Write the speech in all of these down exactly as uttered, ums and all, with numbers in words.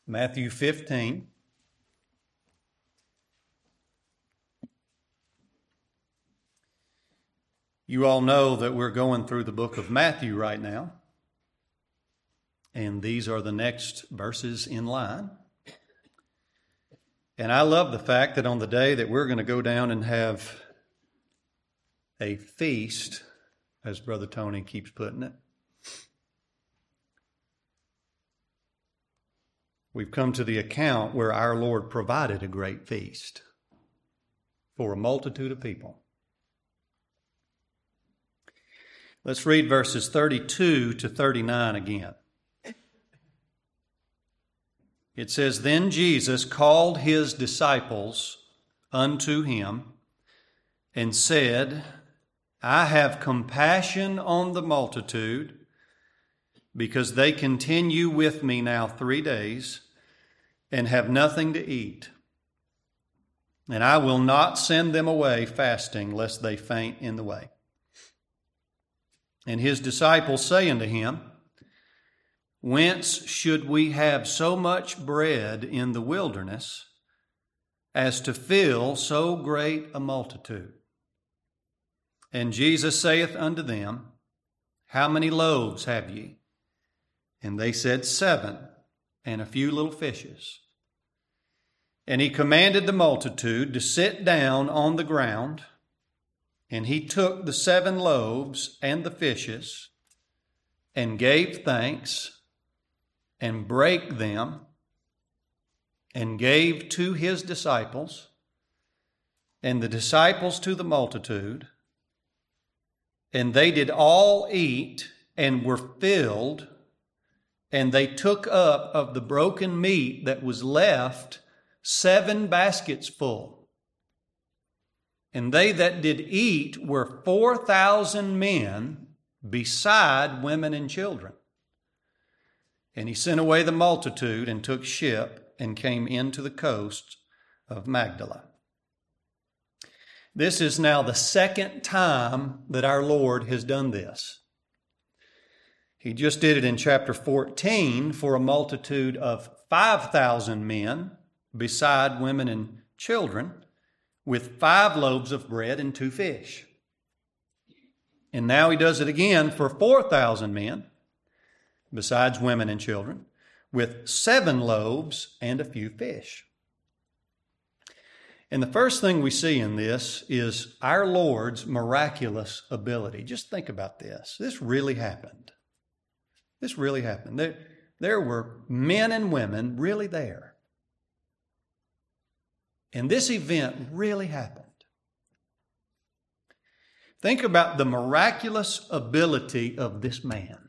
Matthew fifteen. You all know that we're going through the book of Matthew right now, and these are the next verses in line. And I love the fact that on the day that we're going to go down and have a feast, as Brother Tony keeps putting it, we've come to the account where our Lord provided a great feast for a multitude of people. Let's read verses thirty-two to thirty-nine again. It says, "Then Jesus called his disciples unto him and said, I have compassion on the multitude, because they continue with me now three days and have nothing to eat. And I will not send them away fasting, lest they faint in the way. And his disciples say unto him, Whence should we have so much bread in the wilderness as to fill so great a multitude? And Jesus saith unto them, How many loaves have ye? And they said, Seven, and a few little fishes. And he commanded the multitude to sit down on the ground, and he took the seven loaves and the fishes, and gave thanks, and brake them, and gave to his disciples, and the disciples to the multitude. And they did all eat, and were filled, and they took up of the broken meat that was left seven baskets full. And they that did eat were four thousand men, beside women and children. And he sent away the multitude, and took ship, and came into the coast of Magdala." This is now the second time that our Lord has done this. He just did it in chapter fourteen for a multitude of five thousand men, beside women and children, with five loaves of bread and two fish. And now he does it again for four thousand men, besides women and children, with seven loaves and a few fish. And the first thing we see in this is our Lord's miraculous ability. Just think about this. This really happened. This really happened. There, there were men and women really there. And this event really happened. Think about the miraculous ability of this man.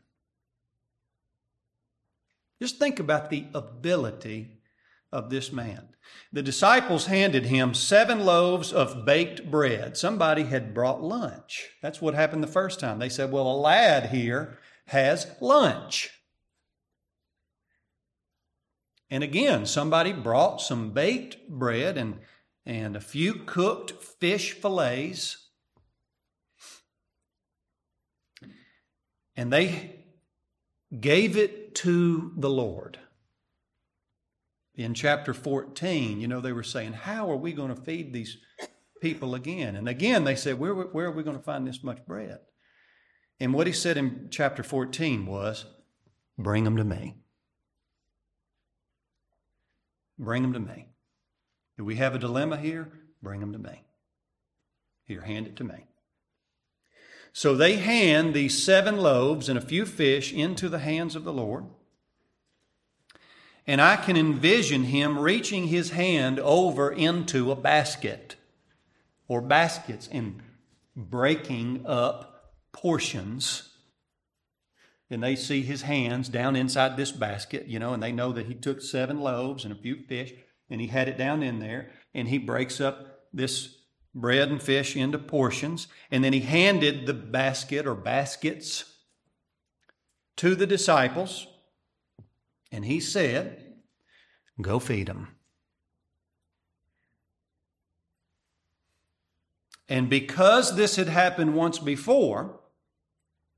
Just think about the ability of this man. The disciples handed him seven loaves of baked bread. Somebody had brought lunch. That's what happened the first time. They said, well, a lad here has lunch. And again, somebody brought some baked bread and, and a few cooked fish fillets. And they gave it to the Lord. In chapter fourteen, you know, they were saying, how are we going to feed these people again? And again, they said, where, where are we going to find this much bread? And what he said in chapter fourteen was, bring them to me. Bring them to me. Do we have a dilemma here? Bring them to me. Here, hand it to me. So they hand these seven loaves and a few fish into the hands of the Lord. And I can envision him reaching his hand over into a basket or baskets and breaking up portions. And they see his hands down inside this basket, you know, and they know that he took seven loaves and a few fish, and he had it down in there, and he breaks up this bread and fish into portions, and then he handed the basket or baskets to the disciples, and he said, go feed them. And because this had happened once before,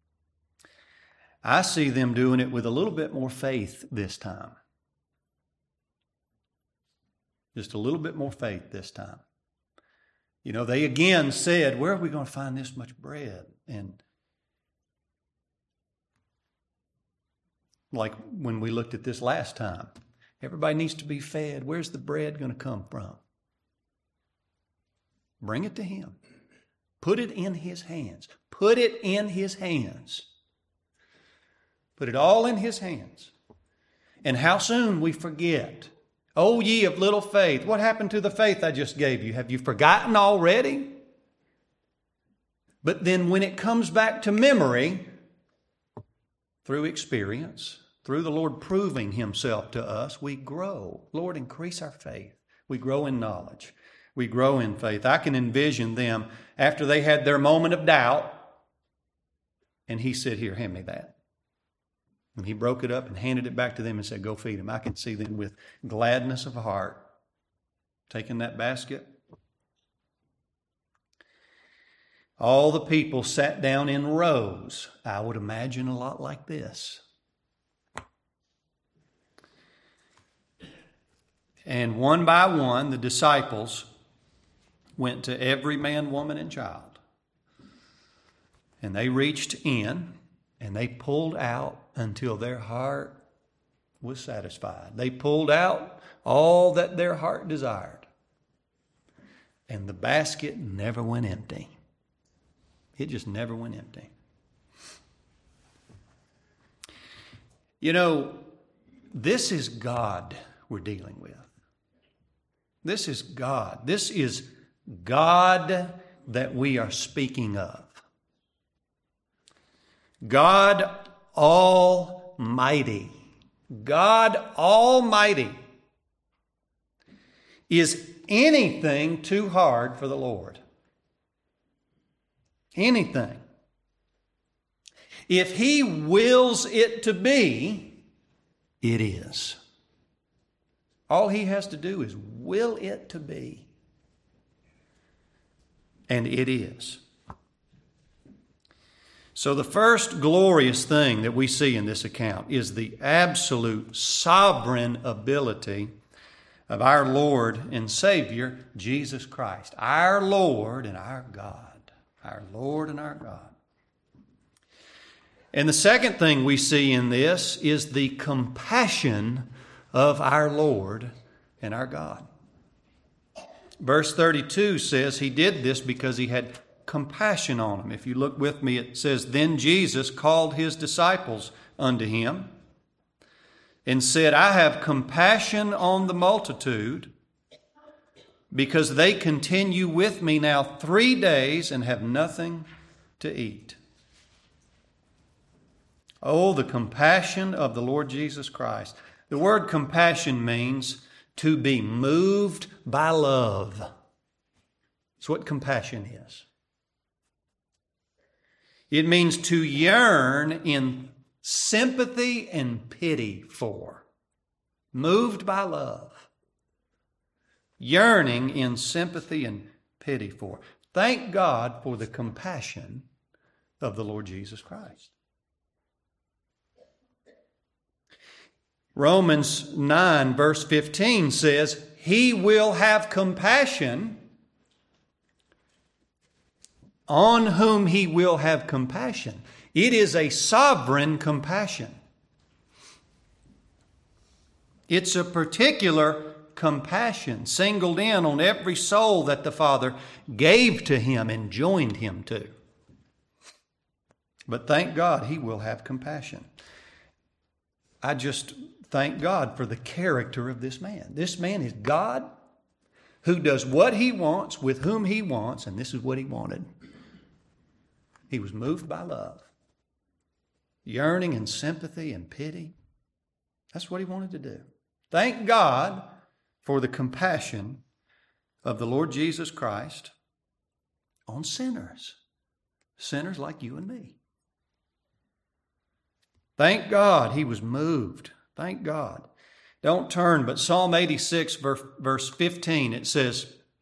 I see them doing it with a little bit more faith this time. Just a little bit more faith this time. You know, they again said, where are we going to find this much bread? And like when we looked at this last time, everybody needs to be fed. Where's the bread going to come from? Bring it to Him. Put it in His hands. Put it in His hands. Put it all in His hands. And how soon we forget. O ye of little faith, what happened to the faith I just gave you? Have you forgotten already? But then when it comes back to memory, through experience, through the Lord proving Himself to us, we grow. Lord, increase our faith. We grow in knowledge. We grow in faith. I can envision them after they had their moment of doubt, and He said, here, hand me that. And He broke it up and handed it back to them and said, go feed them. I can see them with gladness of heart taking that basket. All the people sat down in rows. I would imagine a lot like this. And one by one, the disciples went to every man, woman, and child. And they reached in and they pulled out until their heart was satisfied. They pulled out all that their heart desired. And the basket never went empty. It just never went empty. You know, this is God we're dealing with. This is God. This is God that we are speaking of. God Almighty. God Almighty. Is anything too hard for the Lord? Anything. If He wills it to be, it is. All He has to do is will it to be. And it is. So the first glorious thing that we see in this account is the absolute sovereign ability of our Lord and Savior, Jesus Christ. Our Lord and our God. Our Lord and our God. And the second thing we see in this is the compassion of our Lord and our God. Verse thirty-two says He did this because He had compassion on them. If you look with me, it says, then Jesus called His disciples unto Him and said, I have compassion on the multitude because they continue with me now three days and have nothing to eat. Oh, the compassion of the Lord Jesus Christ. The word compassion means to be moved by love. That's what compassion is. It means to yearn in sympathy and pity for. Moved by love. Yearning in sympathy and pity for. Thank God for the compassion of the Lord Jesus Christ. Romans nine verse fifteen says, He will have compassion on whom He will have compassion. It is a sovereign compassion. It's a particular compassion singled in on every soul that the Father gave to Him and joined Him to. But thank God He will have compassion. I just thank God for the character of this man. This man is God who does what He wants with whom He wants, and this is what He wanted. He was moved by love, yearning in sympathy and pity. That's what He wanted to do. Thank God for the compassion of the Lord Jesus Christ on sinners, sinners like you and me. Thank God He was moved. Thank God. Don't turn, but Psalm eighty-six, verse fifteen, it says,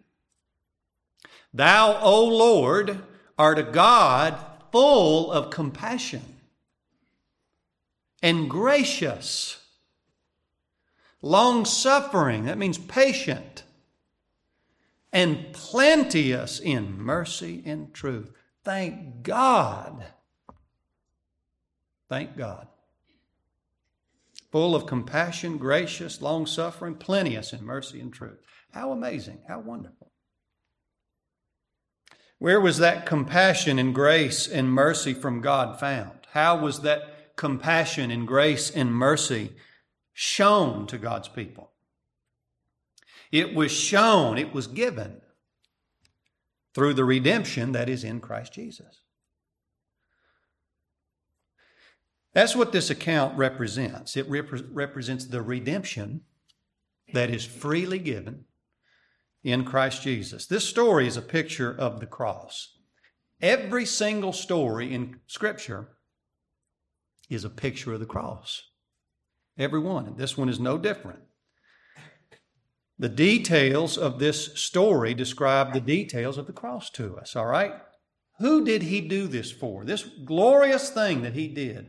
Thou, O Lord, art a God full of compassion and gracious, long-suffering, that means patient, and plenteous in mercy and truth. Thank God. Thank God. Full of compassion, gracious, long-suffering, plenteous in mercy and truth. How amazing, how wonderful. Where was that compassion and grace and mercy from God found? How was that compassion and grace and mercy shown to God's people? It was shown, it was given through the redemption that is in Christ Jesus. That's what this account represents. It rep- represents the redemption that is freely given in Christ Jesus. This story is a picture of the cross. Every single story in Scripture is a picture of the cross. Every one. And this one is no different. The details of this story describe the details of the cross to us, all right? Who did he do this for? This glorious thing that he did,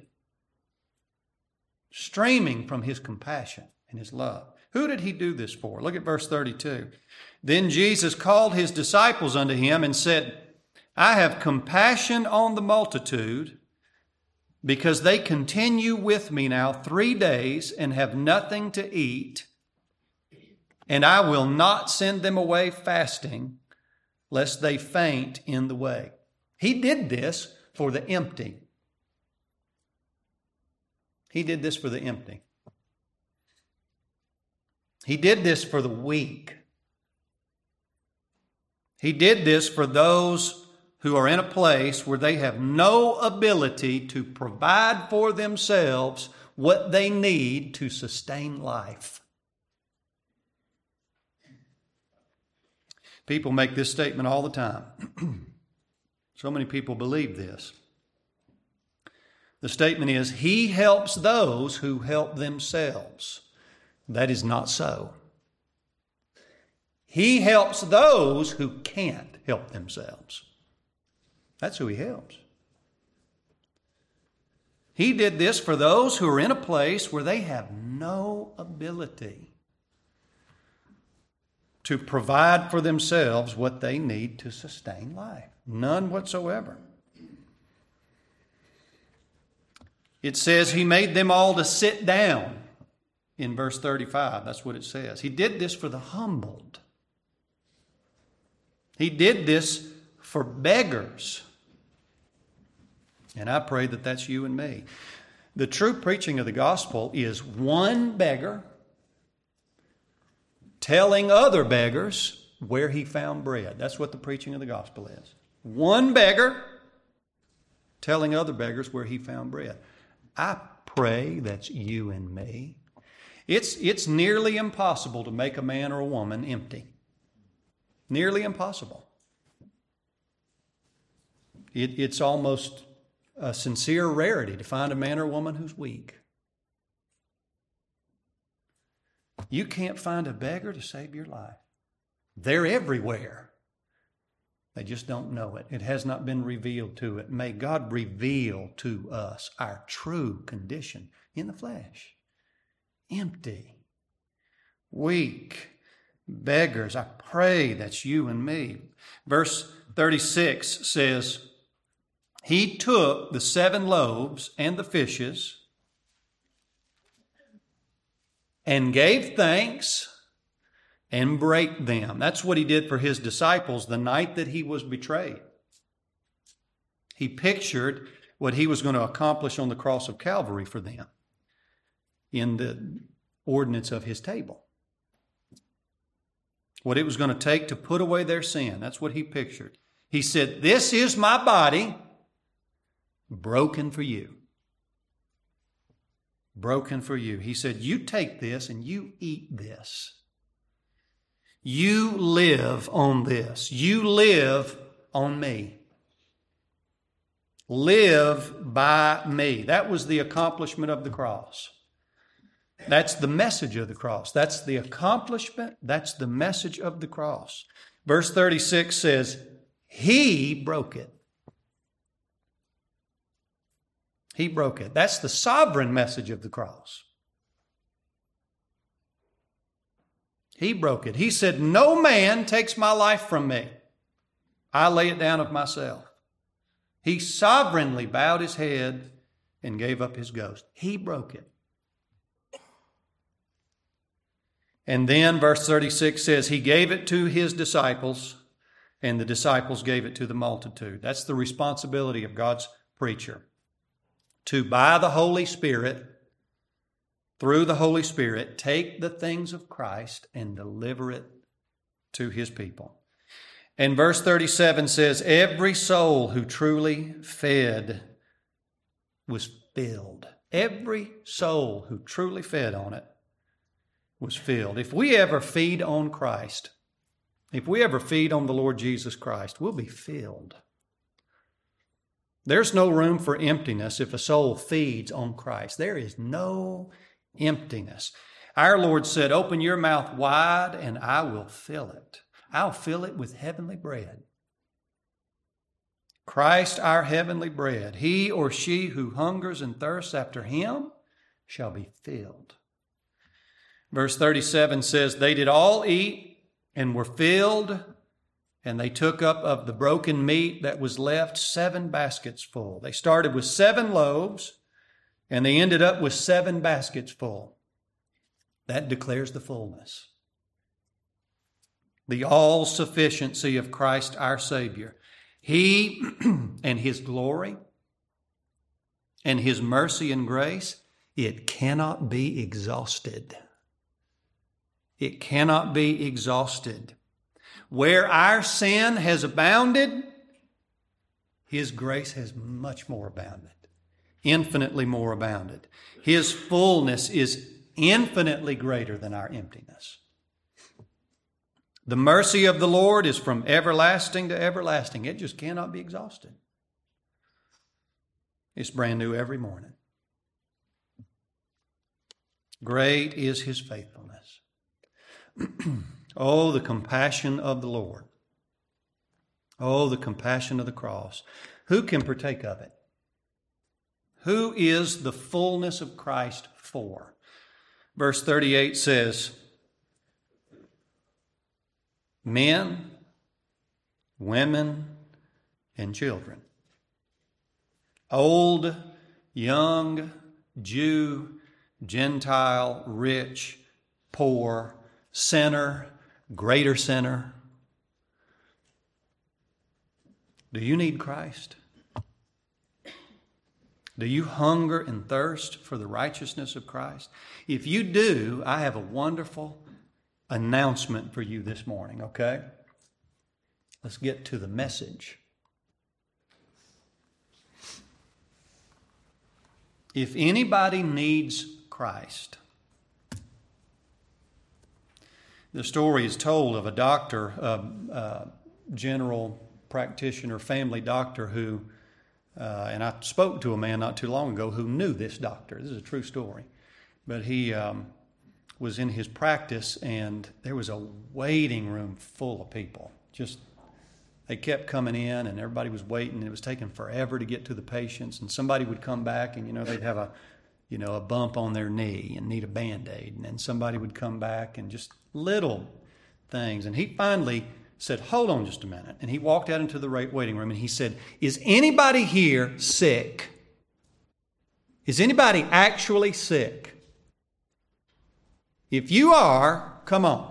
streaming from his compassion and his love. Who did he do this for? Look at verse thirty-two. Then Jesus called his disciples unto him and said, I have compassion on the multitude, because they continue with me now three days and have nothing to eat, and I will not send them away fasting, lest they faint in the way. He did this for the empty. He did this for the empty. He did this for the weak. He did this for those who are in a place where they have no ability to provide for themselves what they need to sustain life. People make this statement all the time. So many people believe this. The statement is, he helps those who help themselves. That is not so. He helps those who can't help themselves. That's who he helps. He did this for those who are in a place where they have no ability to provide for themselves what they need to sustain life. None whatsoever. It says he made them all to sit down in verse thirty-five. That's what it says. He did this for the humbled. He did this for beggars. And I pray that that's you and me. The true preaching of the gospel is one beggar telling other beggars where he found bread. That's what the preaching of the gospel is. One beggar telling other beggars where he found bread. I pray that's you and me. It's, it's nearly impossible to make a man or a woman empty. Nearly impossible. It, it's almost a sincere rarity to find a man or a woman who's weak. You can't find a beggar to save your life. They're everywhere. They just don't know it. It has not been revealed to it. May God reveal to us our true condition in the flesh. Empty, weak, beggars. I pray that's you and me. Verse thirty-six says, he took the seven loaves and the fishes and gave thanks and brake them. That's what he did for his disciples the night that he was betrayed. He pictured what he was going to accomplish on the cross of Calvary for them in the ordinance of his table. What it was going to take to put away their sin. That's what he pictured. He said, this is my body broken for you. Broken for you. He said, you take this and you eat this. You live on this. You live on me. Live by me. That was the accomplishment of the cross. That's the message of the cross. That's the accomplishment. That's the message of the cross. Verse thirty-six says, he broke it. He broke it. That's the sovereign message of the cross. He broke it. He said, no man takes my life from me. I lay it down of myself. He sovereignly bowed his head and gave up his ghost. He broke it. And then verse thirty-six says, he gave it to his disciples, and the disciples gave it to the multitude. That's the responsibility of God's preacher. To, by the Holy Spirit, through the Holy Spirit, take the things of Christ and deliver it to his people. And verse thirty-seven says, every soul who truly fed was filled. Every soul who truly fed on it was filled. If we ever feed on Christ, if we ever feed on the Lord Jesus Christ, we'll be filled. There's no room for emptiness if a soul feeds on Christ. There is no emptiness. Our Lord said, open your mouth wide and I will fill it. I'll fill it with heavenly bread. Christ, our heavenly bread. He or she who hungers and thirsts after him shall be filled. Verse thirty-seven says, they did all eat and were filled, and they took up of the broken meat that was left seven baskets full. They started with seven loaves, and they ended up with seven baskets full. That declares the fullness. The all-sufficiency of Christ our Savior. He and his glory and his mercy and grace, it cannot be exhausted. It cannot be exhausted. Where our sin has abounded, his grace has much more abounded, infinitely more abounded. His fullness is infinitely greater than our emptiness. The mercy of the Lord is from everlasting to everlasting. It just cannot be exhausted. It's brand new every morning. Great is his faithfulness. Oh, the compassion of the Lord. Oh, the compassion of the cross. Who can partake of it? Who is the fullness of Christ for? Verse thirty-eight says, men, women, and children. Old, young, Jew, Gentile, rich, poor, sinner, greater sinner. Do you need Christ? Do you hunger and thirst for the righteousness of Christ? If you do, I have a wonderful announcement for you this morning, okay? Let's get to the message. If anybody needs Christ, the story is told of a doctor, a, a general practitioner, family doctor who, uh, and I spoke to a man not too long ago who knew this doctor. This is a true story. But he um, was in his practice and there was a waiting room full of people. Just, they kept coming in and everybody was waiting. It was taking forever to get to the patients, and somebody would come back and, you know, they'd have a, you know, a bump on their knee and need a Band-Aid. And then somebody would come back and just little things. And he finally said, hold on just a minute. And he walked out into the waiting room and he said, is anybody here sick? Is anybody actually sick? If you are, come on.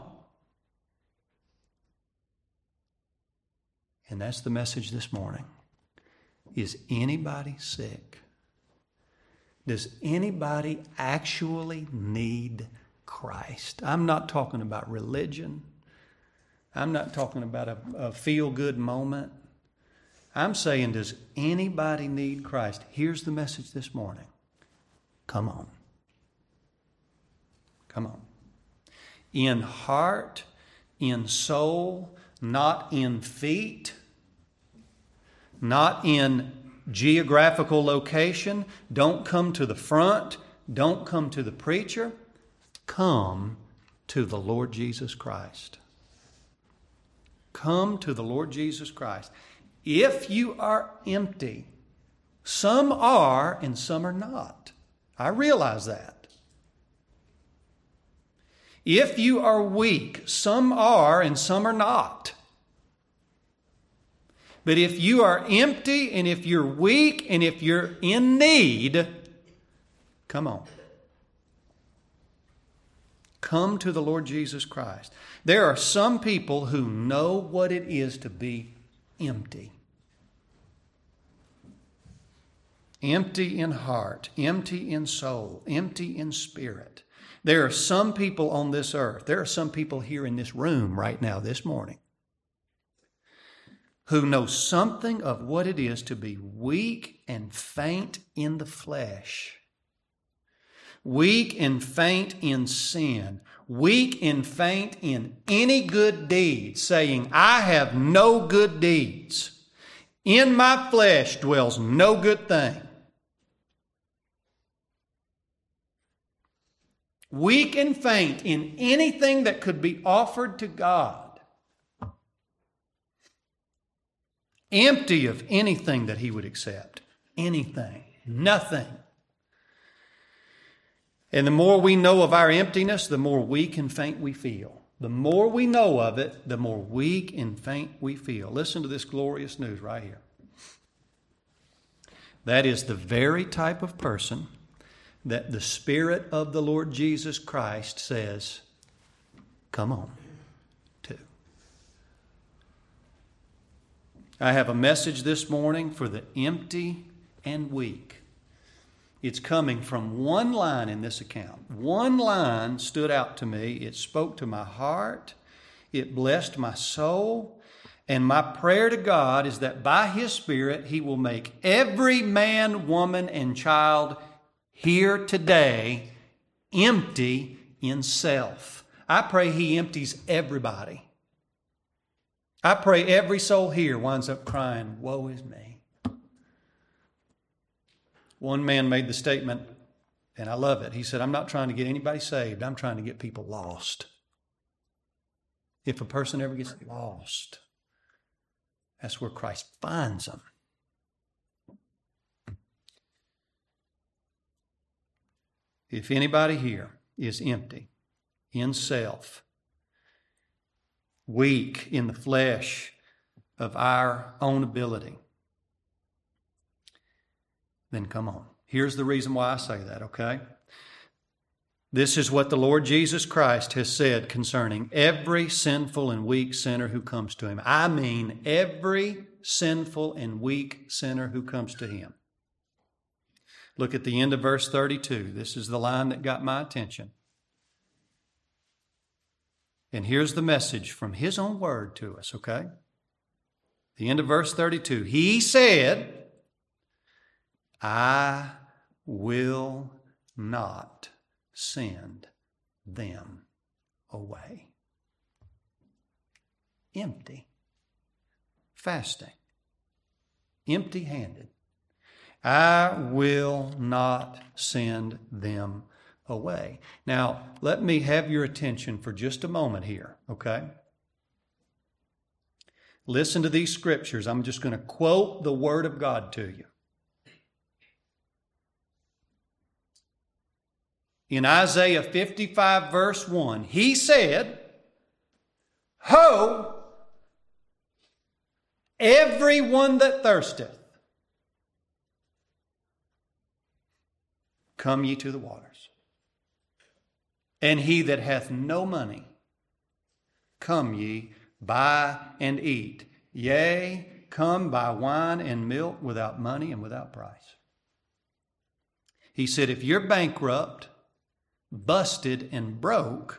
And that's the message this morning. Is anybody sick? Does anybody actually need Christ? I'm not talking about religion. I'm not talking about a, a feel-good moment. I'm saying, does anybody need Christ? Here's the message this morning. Come on. Come on. In heart, in soul, not in feet, not in geographical location. Don't come to the front. Don't come to the preacher. Come to the Lord Jesus Christ. Come to the Lord Jesus Christ. If you are empty, some are and some are not. I realize that. If you are weak, some are and some are not. But if you are empty and if you're weak and if you're in need, come on. Come to the Lord Jesus Christ. There are some people who know what it is to be empty. Empty in heart, empty in soul, empty in spirit. There are some people on this earth, there are some people here in this room right now, this morning, who know something of what it is to be weak and faint in the flesh. Weak and faint in sin. Weak and faint in any good deed, saying, I have no good deeds. In my flesh dwells no good thing. Weak and faint in anything that could be offered to God. Empty of anything that He would accept. Anything. Nothing. And the more we know of our emptiness, the more weak and faint we feel. The more we know of it, the more weak and faint we feel. Listen to this glorious news right here. That is the very type of person that the Spirit of the Lord Jesus Christ says, come on to. I have a message this morning for the empty and weak. It's coming from one line in this account. One line stood out to me. It spoke to my heart. It blessed my soul. And my prayer to God is that by His Spirit, He will make every man, woman, and child here today empty in self. I pray He empties everybody. I pray every soul here winds up crying, woe is me. One man made the statement, and I love it. He said, I'm not trying to get anybody saved. I'm trying to get people lost. If a person ever gets lost, that's where Christ finds them. If anybody here is empty in self, weak in the flesh of our own ability, then come on. Here's the reason why I say that, okay? This is what the Lord Jesus Christ has said concerning every sinful and weak sinner who comes to Him. I mean every sinful and weak sinner who comes to Him. Look at the end of verse thirty-two. This is the line that got my attention. And here's the message from His own word to us, okay? The end of verse thirty-two. He said, I will not send them away. Empty. Fasting. Empty-handed. I will not send them away. Now, let me have your attention for just a moment here, okay? Listen to these scriptures. I'm just going to quote the Word of God to you. In Isaiah fifty-five, verse one, He said, Ho, everyone that thirsteth, come ye to the waters. And he that hath no money, come ye, buy and eat. Yea, come buy wine and milk without money and without price. He said, if you're bankrupt, busted and broke,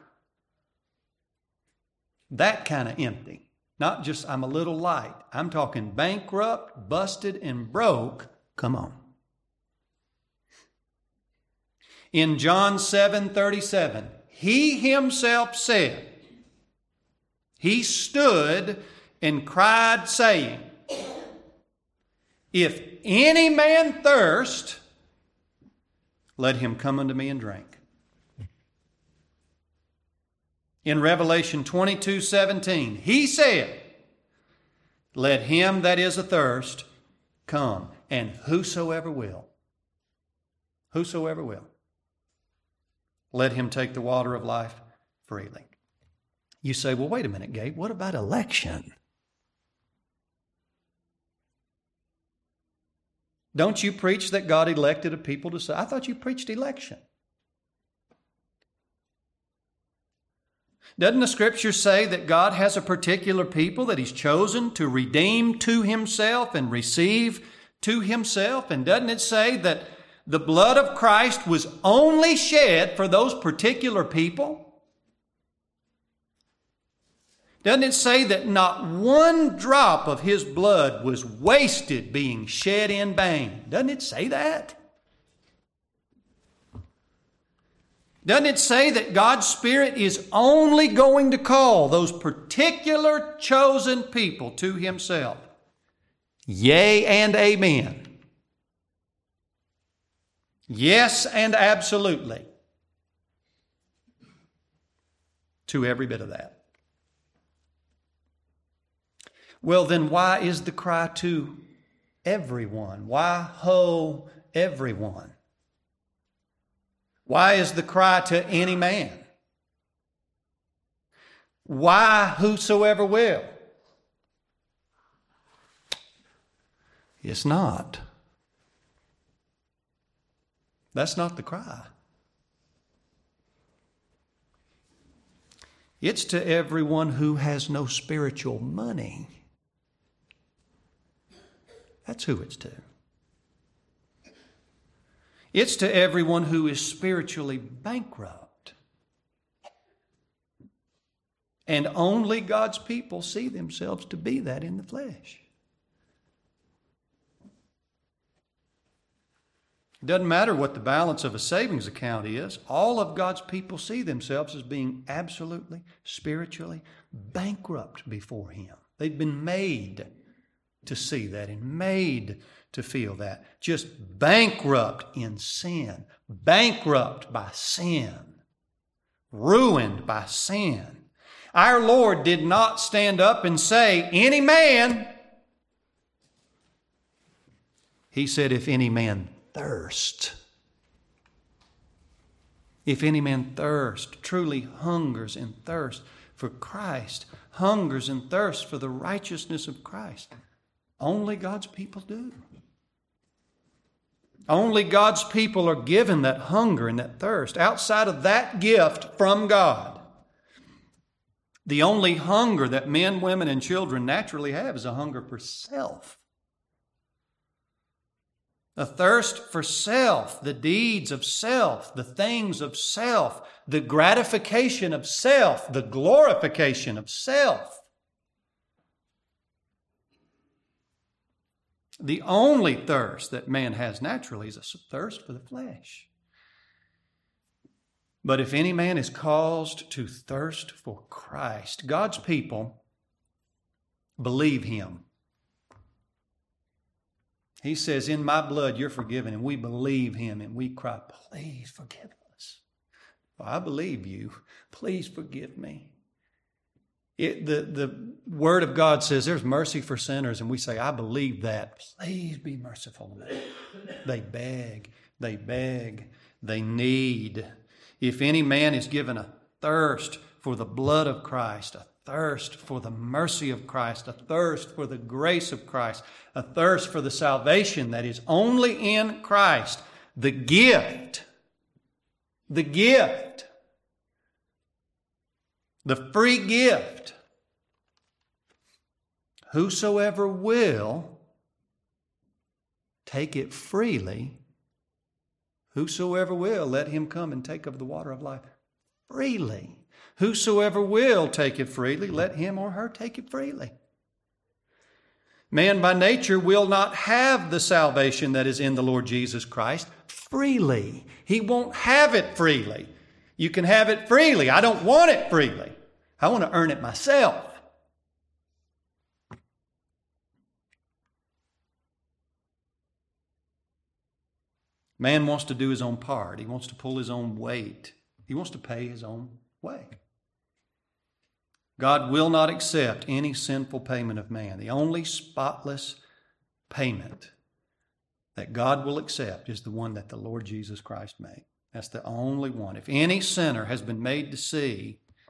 that kind of empty. Not just I'm a little light. I'm talking bankrupt, busted, and broke. Come on. In John seven thirty-seven, He Himself said, He stood and cried, saying, If any man thirst, let him come unto me and drink. In Revelation twenty-two seventeen, He said, Let him that is athirst come, and whosoever will, whosoever will, let him take the water of life freely. You say, well, wait a minute, Gabe, what about election? Don't you preach that God elected a people to say? I thought you preached election. Doesn't the Scripture say that God has a particular people that He's chosen to redeem to Himself and receive to Himself? And doesn't it say that the blood of Christ was only shed for those particular people? Doesn't it say that not one drop of His blood was wasted being shed in vain? Doesn't it say that? Doesn't it say that God's Spirit is only going to call those particular chosen people to Himself? Yea and amen. Yes and absolutely. To every bit of that. Well, then why is the cry to everyone? Why ho everyone? Why is the cry to any man? Why whosoever will? It's not. That's not the cry. It's to everyone who has no spiritual money. That's who it's to. It's to everyone who is spiritually bankrupt. And only God's people see themselves to be that in the flesh. It doesn't matter what the balance of a savings account is. All of God's people see themselves as being absolutely, spiritually bankrupt before Him. They've been made to see that and made to feel that. Just bankrupt in sin. Bankrupt by sin. Ruined by sin. Our Lord did not stand up and say, any man. He said, if any man thirst. If any man thirst, truly hungers and thirsts for Christ, hungers and thirsts for the righteousness of Christ. Only God's people do. Only God's people are given that hunger and that thirst. Outside of that gift from God, the only hunger that men, women, and children naturally have is a hunger for self. A thirst for self, the deeds of self, the things of self, the gratification of self, the glorification of self. The only thirst that man has naturally is a thirst for the flesh. But if any man is caused to thirst for Christ, God's people believe Him. He says, in my blood you're forgiven, and we believe Him, and we cry, please forgive us. Well, I believe you. Please forgive me. It, the, the Word of God says there's mercy for sinners, and we say, I believe that. Please be merciful to me. They beg, they beg, they need. If any man is given a thirst for the blood of Christ, a thirst for the mercy of Christ, a thirst for the grace of Christ, a thirst for the salvation that is only in Christ, the gift, the gift, the free gift. Whosoever will take it freely, whosoever will, let him come and take of the water of life freely. Whosoever will take it freely, let him or her take it freely. Man by nature will not have the salvation that is in the Lord Jesus Christ freely. He won't have it freely. You can have it freely. I don't want it freely. I want to earn it myself. Man wants to do his own part. He wants to pull his own weight. He wants to pay his own way. God will not accept any sinful payment of man. The only spotless payment that God will accept is the one that the Lord Jesus Christ made. That's the only one. If any sinner has been made to see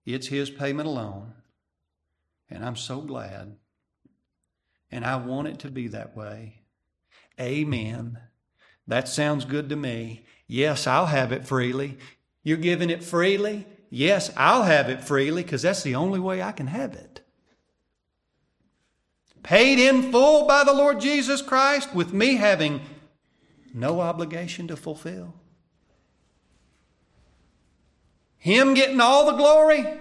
It's His payment alone. And I'm so glad. And I want it to be that way. Amen. That sounds good to me. Yes, I'll have it freely. You're giving it freely? Yes, I'll have it freely because that's the only way I can have it. Paid in full by the Lord Jesus Christ with me having no obligation to fulfill. Him getting all the glory? Well,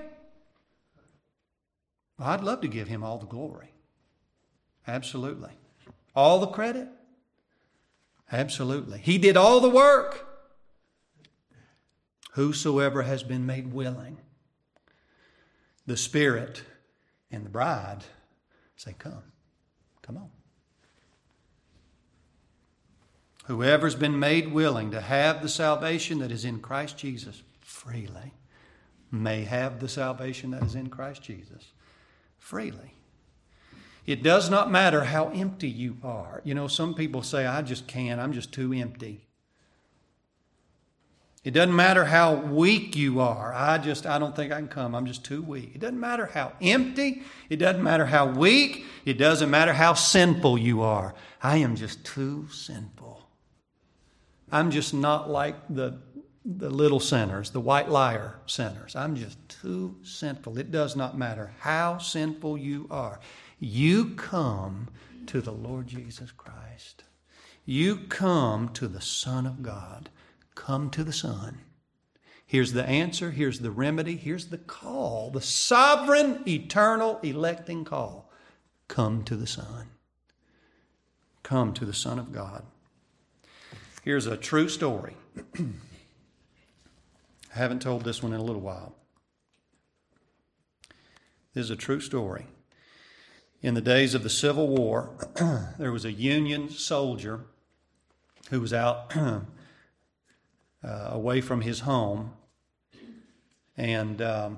I'd love to give Him all the glory. Absolutely. All the credit? Absolutely. He did all the work. Whosoever has been made willing. The Spirit and the bride say, come. Come on. Whoever's been made willing to have the salvation that is in Christ Jesus freely may have the salvation that is in Christ Jesus freely. It does not matter how empty you are. You know, some people say, I just can't. I'm just too empty. It doesn't matter how weak you are. I just, I don't think I can come. I'm just too weak. It doesn't matter how empty. It doesn't matter how weak. It doesn't matter how sinful you are. I am just too sinful. I'm just not like the, the little sinners, the white liar sinners. I'm just too sinful. It does not matter how sinful you are. You come to the Lord Jesus Christ. You come to the Son of God. Come to the Son. Here's the answer. Here's the remedy. Here's the call. The sovereign, eternal, electing call. Come to the Son. Come to the Son of God. Here's a true story. I haven't told this one in a little while. This is a true story. In the days of the Civil War, there was a Union soldier who was out uh, away from his home, and um,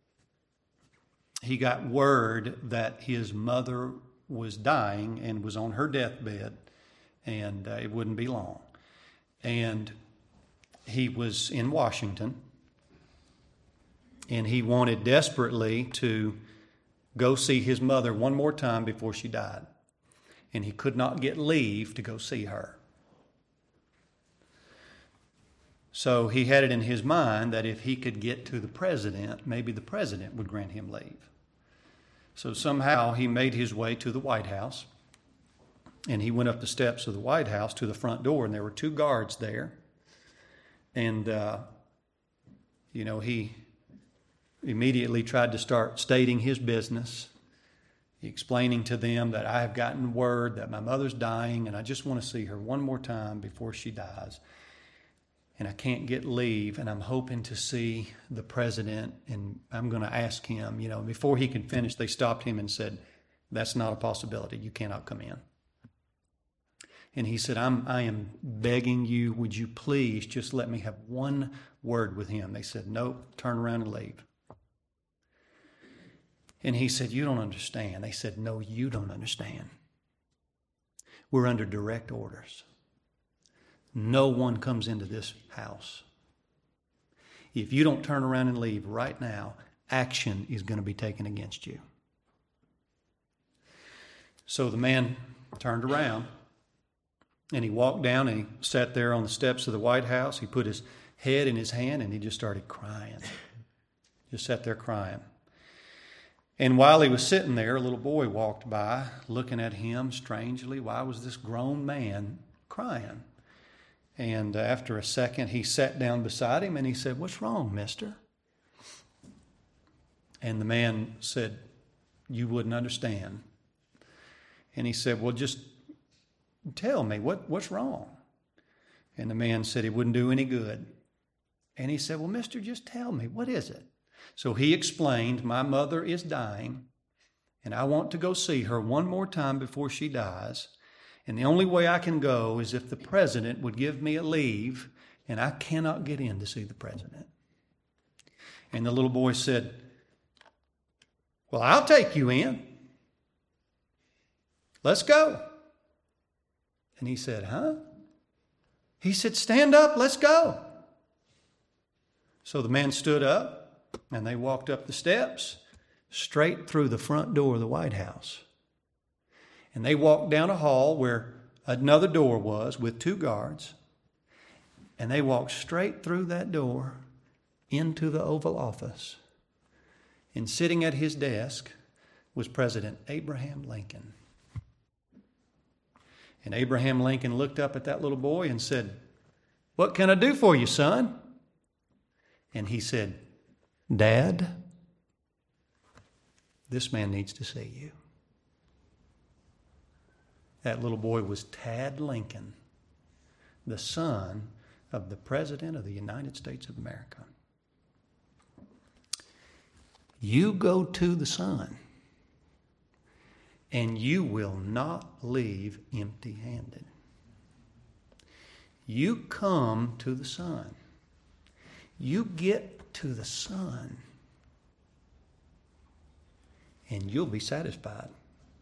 he got word that his mother was dying and was on her deathbed, and uh, it wouldn't be long. And he was in Washington, and he wanted desperately to go see his mother one more time before she died. And he could not get leave to go see her. So he had it in his mind that if he could get to the president, maybe the president would grant him leave. So somehow he made his way to the White House, and he went up the steps of the White House to the front door, and there were two guards there. And, uh, you know, he immediately tried to start stating his business, explaining to them that I have gotten word that my mother's dying, and I just want to see her one more time before she dies. And I can't get leave, and I'm hoping to see the president, and I'm going to ask him, you know, before he could finish, they stopped him and said, that's not a possibility. You cannot come in. And he said, I'm, I am begging you, would you please just let me have one word with him? They said, nope, turn around and leave. And he said, you don't understand. They said, no, you don't understand. We're under direct orders. No one comes into this house. If you don't turn around and leave right now, action is going to be taken against you. So the man turned around and he walked down and he sat there on the steps of the White House. He put his head in his hand and he just started crying. Just sat there crying. And while he was sitting there, a little boy walked by looking at him strangely. Why was this grown man crying? And after a second, he sat down beside him and he said, what's wrong, mister? And the man said, you wouldn't understand. And he said, well, just tell me, what, what's wrong? And the man said it wouldn't do any good. And he said, well, mister, just tell me, what is it? So he explained, my mother is dying, and I want to go see her one more time before she dies. And the only way I can go is if the president would give me a leave, and I cannot get in to see the president. And the little boy said, well, I'll take you in. Let's go. And he said, huh? He said, stand up, let's go. So the man stood up, And they walked up the steps straight through the front door of the White House. And they walked down a hall where another door was with two guards. And they walked straight through that door into the Oval Office. And sitting at his desk was President Abraham Lincoln. And Abraham Lincoln looked up at that little boy and said, "What can I do for you, son?" And he said, "Dad, this man needs to see you." That little boy was Tad Lincoln, the son of the President of the United States of America. You go to the Son, and you will not leave empty-handed. You come to the Son. You get to the Son, and you'll be satisfied.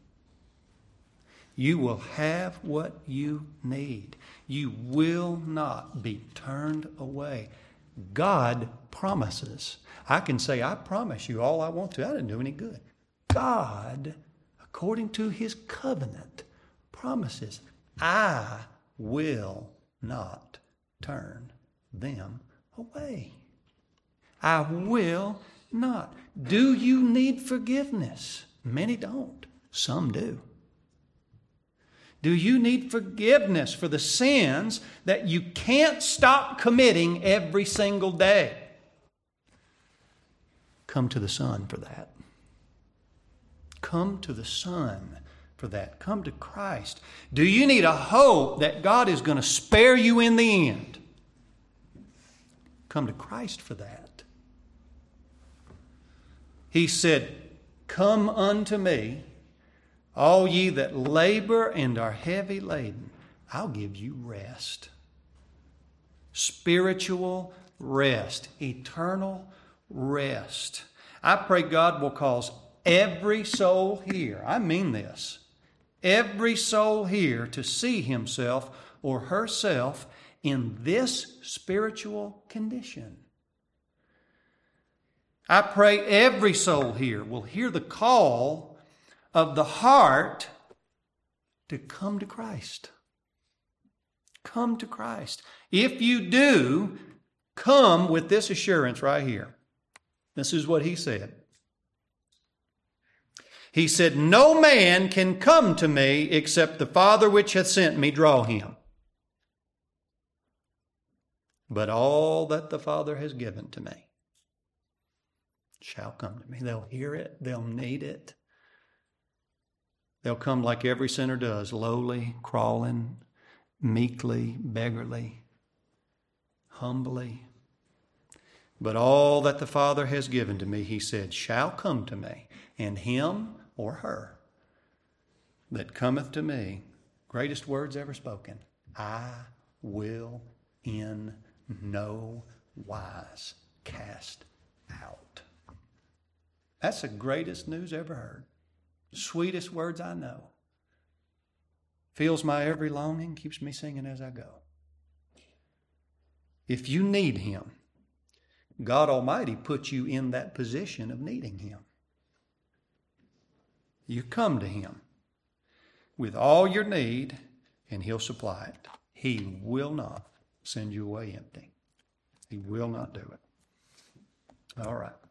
You will have what you need. You will not be turned away. God promises. I can say, I promise you all I want to. I didn't do any good. God, according to his covenant, promises, I will not turn them away. I will not. Do you need forgiveness? Many don't. Some do. Do you need forgiveness for the sins that you can't stop committing every single day? Come to the Son for that. Come to the Son for that. Come to Christ. Do you need a hope that God is going to spare you in the end? Come to Christ for that. He said, "Come unto me, all ye that labor and are heavy laden, I'll give you rest." Spiritual rest, eternal rest. I pray God will cause every soul here, I mean this, every soul here to see himself or herself in this spiritual condition. I pray every soul here will hear the call of the heart to come to Christ. Come to Christ. If you do, come with this assurance right here. This is what he said. He said, "No man can come to me except the Father which hath sent me draw him. But all that the Father has given to me shall come to me." They'll hear it. They'll need it. They'll come like every sinner does, lowly, crawling, meekly, beggarly, humbly. But all that the Father has given to me, he said, shall come to me. And him or her that cometh to me, greatest words ever spoken, I will in no wise cast out. That's the greatest news ever heard. Sweetest words I know. Fills my every longing, keeps me singing as I go. If you need him, God Almighty puts you in that position of needing him. You come to him with all your need, and he'll supply it. He will not send you away empty. He will not do it. All right.